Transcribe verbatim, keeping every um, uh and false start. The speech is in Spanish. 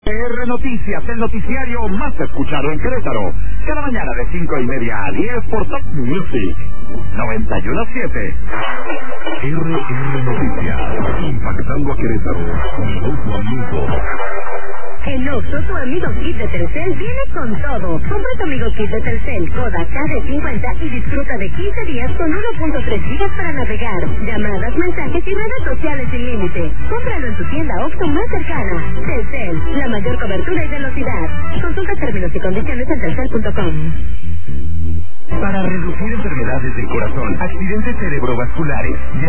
R Noticias, el noticiario más escuchado en Querétaro. Cada mañana de cinco y media a diez por Top Music noventa y uno punto siete. R R Noticias, impactando a Querétaro, minuto a minuto. En Oxxo, tu amigo Kit de Telcel viene con todo. Compra tu amigo Kit de Telcel Koda K D cincuenta y disfruta de quince días con uno punto tres gigas para navegar, llamadas, mensajes y redes sociales sin límite. Cómpralo en tu tienda Oxxo más cercana. Telcel, la mayor cobertura y velocidad. Consulta términos y condiciones en telcel punto com. Para reducir enfermedades del corazón, accidentes cerebrovasculares,